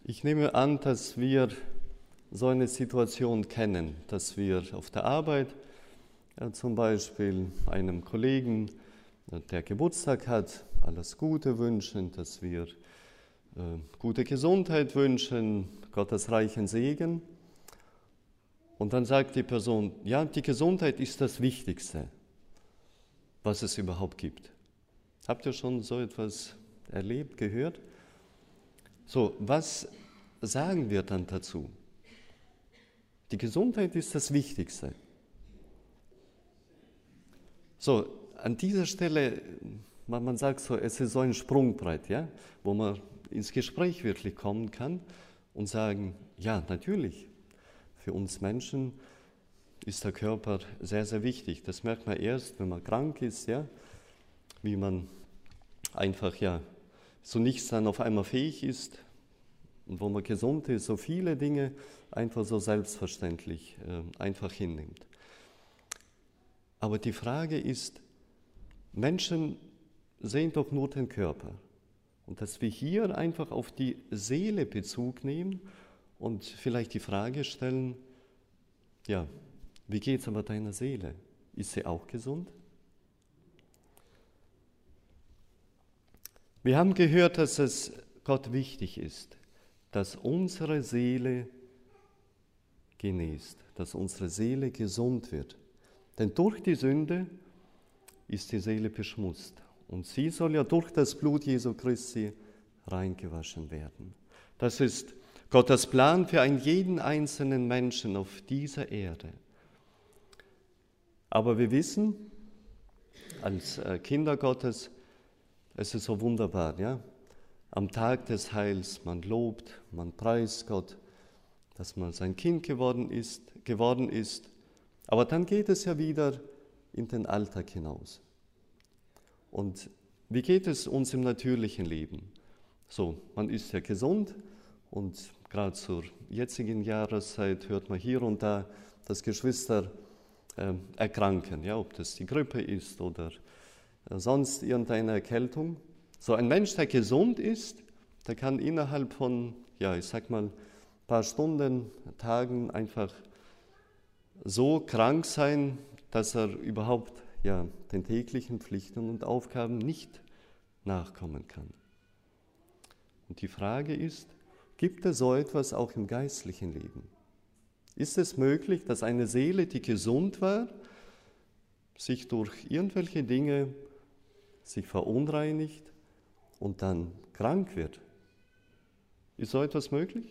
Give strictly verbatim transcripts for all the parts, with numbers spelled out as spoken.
Ich nehme an, dass wir so eine Situation kennen, dass wir auf der Arbeit ja, zum Beispiel einem Kollegen, der Geburtstag hat, alles Gute wünschen, dass wir äh, gute Gesundheit wünschen, Gottes reichen Segen. Und dann sagt die Person, ja, die Gesundheit ist das Wichtigste, was es überhaupt gibt. Habt ihr schon so etwas erlebt, gehört? So, was sagen wir dann dazu? Die Gesundheit ist das Wichtigste. So, an dieser Stelle, man, man sagt so, es ist so ein Sprungbrett, ja, wo man ins Gespräch wirklich kommen kann und sagen, ja, natürlich, für uns Menschen ist der Körper sehr, sehr wichtig. Das merkt man erst, wenn man krank ist, ja, wie man einfach ja so nichts dann auf einmal fähig ist und wo man gesund ist, so viele Dinge einfach so selbstverständlich äh, einfach hinnimmt. Aber die Frage ist, Menschen sehen doch nur den Körper. Und dass wir hier einfach auf die Seele Bezug nehmen und vielleicht die Frage stellen, ja, wie geht es aber deiner Seele? Ist sie auch gesund? Wir haben gehört, dass es Gott wichtig ist, dass unsere Seele genäst, dass unsere Seele gesund wird. Denn durch die Sünde ist die Seele beschmutzt. Und sie soll ja durch das Blut Jesu Christi reingewaschen werden. Das ist Gottes Plan für einen jeden einzelnen Menschen auf dieser Erde. Aber wir wissen, als Kinder Gottes, es ist so wunderbar, ja? Am Tag des Heils, man lobt, man preist Gott, dass man sein Kind geworden ist, geworden ist. Aber dann geht es ja wieder in den Alltag hinaus. Und wie geht es uns im natürlichen Leben? So, man ist ja gesund und gerade zur jetzigen Jahreszeit hört man hier und da, dass Geschwister äh, erkranken, ja, ob das die Grippe ist oder äh, sonst irgendeine Erkältung. So ein Mensch, der gesund ist, der kann innerhalb von, ja, ich sag mal, ein paar Stunden, Tagen einfach so krank sein, dass er überhaupt ja, den täglichen Pflichten und Aufgaben nicht nachkommen kann. Und die Frage ist, gibt es so etwas auch im geistlichen Leben? Ist es möglich, dass eine Seele, die gesund war, sich durch irgendwelche Dinge sich verunreinigt und dann krank wird? Ist so etwas möglich?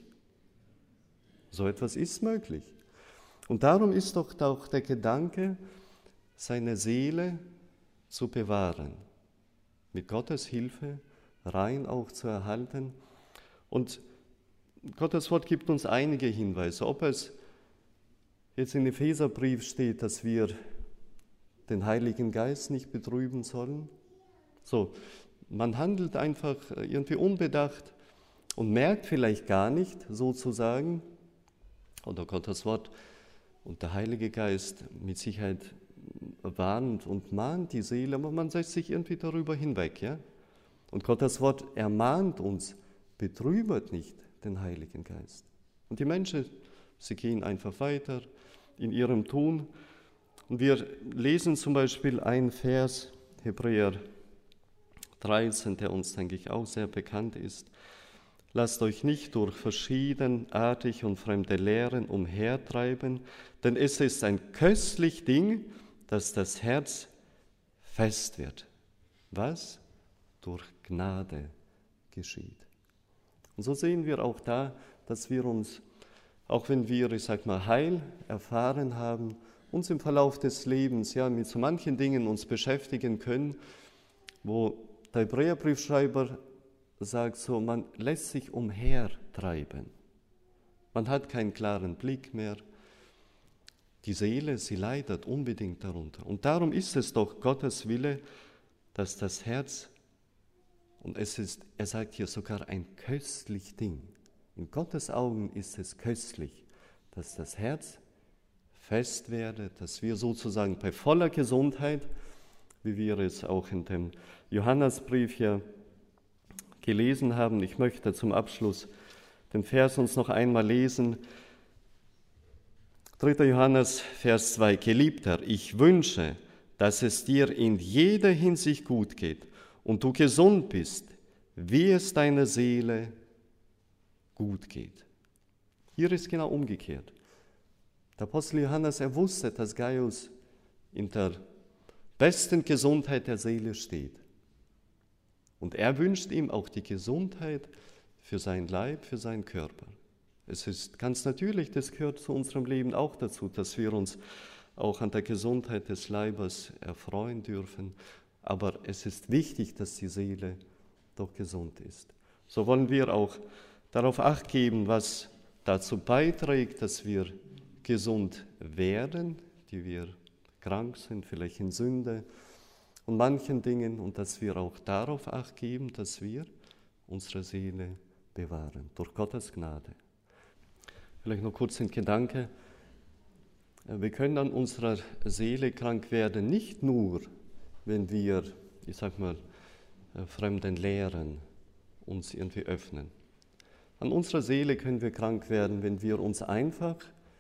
So etwas ist möglich. Und darum ist doch auch der Gedanke, seine Seele zu bewahren, mit Gottes Hilfe rein auch zu erhalten. Und Gottes Wort gibt uns einige Hinweise, ob es jetzt in Epheserbrief steht, dass wir den Heiligen Geist nicht betrüben sollen. So, man handelt einfach irgendwie unbedacht und merkt vielleicht gar nicht, sozusagen, oder Gottes Wort und der Heilige Geist mit Sicherheit warnt und mahnt die Seele, aber man setzt sich irgendwie darüber hinweg. Ja? Und Gottes Wort ermahnt uns, betrübet nicht den Heiligen Geist. Und die Menschen, sie gehen einfach weiter in ihrem Tun. Und wir lesen zum Beispiel einen Vers, Hebräer dreizehn, der uns, denke ich, auch sehr bekannt ist. Lasst euch nicht durch verschiedenartig und fremde Lehren umhertreiben, denn es ist ein köstlich Ding, dass das Herz fest wird. Was? Durch Gnade geschieht. Und so sehen wir auch da, dass wir uns, auch wenn wir, ich sag mal, Heil erfahren haben, uns im Verlauf des Lebens ja mit so manchen Dingen uns beschäftigen können, wo der Hebräerbriefschreiber sagt so, man lässt sich umhertreiben. Man hat keinen klaren Blick mehr. Die Seele, sie leidet unbedingt darunter. Und darum ist es doch Gottes Wille, dass das Herz, und es ist, er sagt hier sogar ein köstlich Ding. In Gottes Augen ist es köstlich, dass das Herz fest werde, dass wir sozusagen bei voller Gesundheit, wie wir es auch in dem Johannesbrief hier gelesen haben. Ich möchte zum Abschluss den Vers uns noch einmal lesen. dritter Johannes, Vers zwei. Geliebter, ich wünsche, dass es dir in jeder Hinsicht gut geht und du gesund bist, wie es deiner Seele gut geht. Hier ist genau umgekehrt. Der Apostel Johannes, er wusste, dass Gaius in der besten Gesundheit der Seele steht. Und er wünscht ihm auch die Gesundheit für sein Leib, für seinen Körper. Es ist ganz natürlich, das gehört zu unserem Leben auch dazu, dass wir uns auch an der Gesundheit des Leibes erfreuen dürfen. Aber es ist wichtig, dass die Seele doch gesund ist. So wollen wir auch darauf Acht geben, was dazu beiträgt, dass wir gesund werden, die wir krank sind, vielleicht in Sünde und manchen Dingen, und dass wir auch darauf Acht geben, dass wir unsere Seele bewahren, durch Gottes Gnade. Vielleicht noch kurz ein Gedanke. Wir können an unserer Seele krank werden, nicht nur, wenn wir, ich sag mal, fremden Lehren uns irgendwie öffnen. An unserer Seele können wir krank werden, wenn wir uns einfach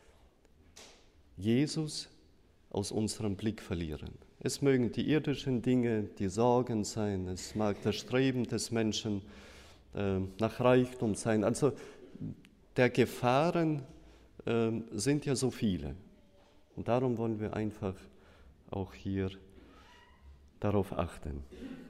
Jesus aus unserem Blick verlieren. Es mögen die irdischen Dinge, die Sorgen sein, es mag das Streben des Menschen äh, nach Reichtum sein. Also der Gefahren äh, sind ja so viele. Und darum wollen wir einfach auch hier darauf achten.